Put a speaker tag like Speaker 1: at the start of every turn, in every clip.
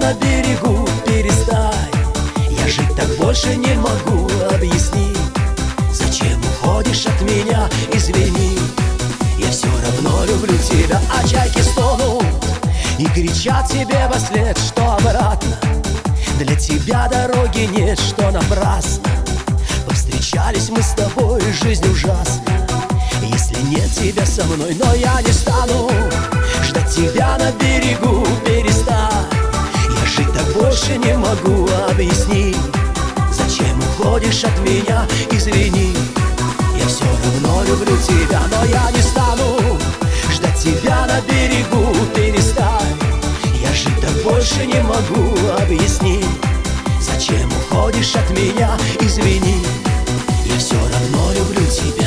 Speaker 1: на берегу, перестань. Я жить так больше не могу, объясни, зачем уходишь от меня, извини. Я все равно люблю тебя, а чайки стонут и кричат тебе во след, что обратно для тебя дороги нет, что напрасно. Повстречались мы с тобой, жизнь ужасна, если нет тебя со мной. Но я не стану ждать тебя на берегу, перестань. Я жить так больше не могу, объясни, зачем уходишь от меня, извини. Я все равно люблю тебя, но я не стану ждать тебя на берегу, перестань. Я жить так больше не могу, объясни, зачем уходишь от меня, извини. Я все равно люблю тебя.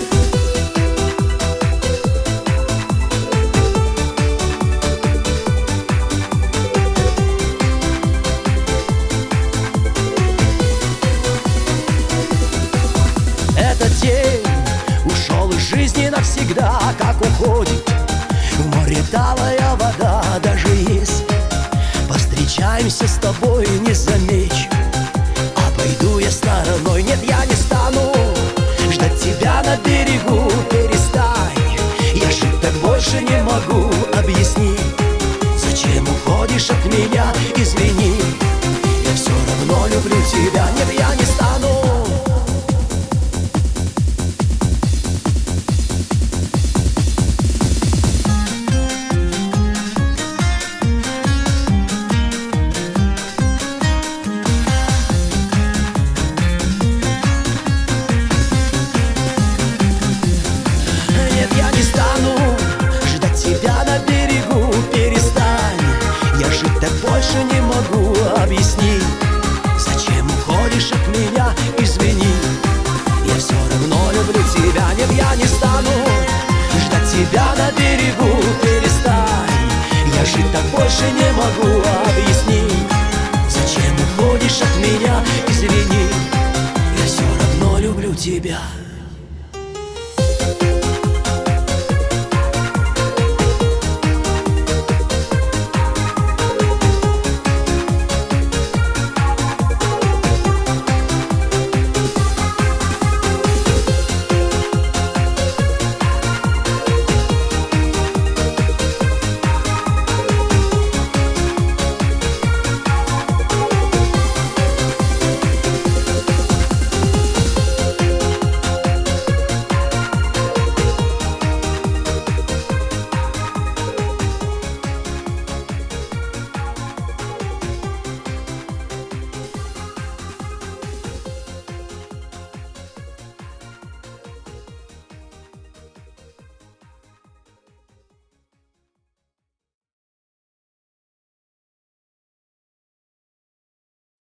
Speaker 1: Этот день ушел из жизни навсегда, как уходит в море талая вода. Даже если повстречаемся с тобой, не замечу, обойду я стороной. Нет, я не стану ждать тебя на берегу, перестань. Я жить так больше не могу, объясни, зачем уходишь от меня, извини. Я все равно люблю тебя. Нет, я не стану. Больше не могу, объясни, зачем уходишь от меня, извини. Я все равно люблю тебя. Нет, я не стану ждать тебя на берегу, перестань. Я жить так больше не могу, объясни, зачем уходишь от меня, извини. Я все равно люблю тебя.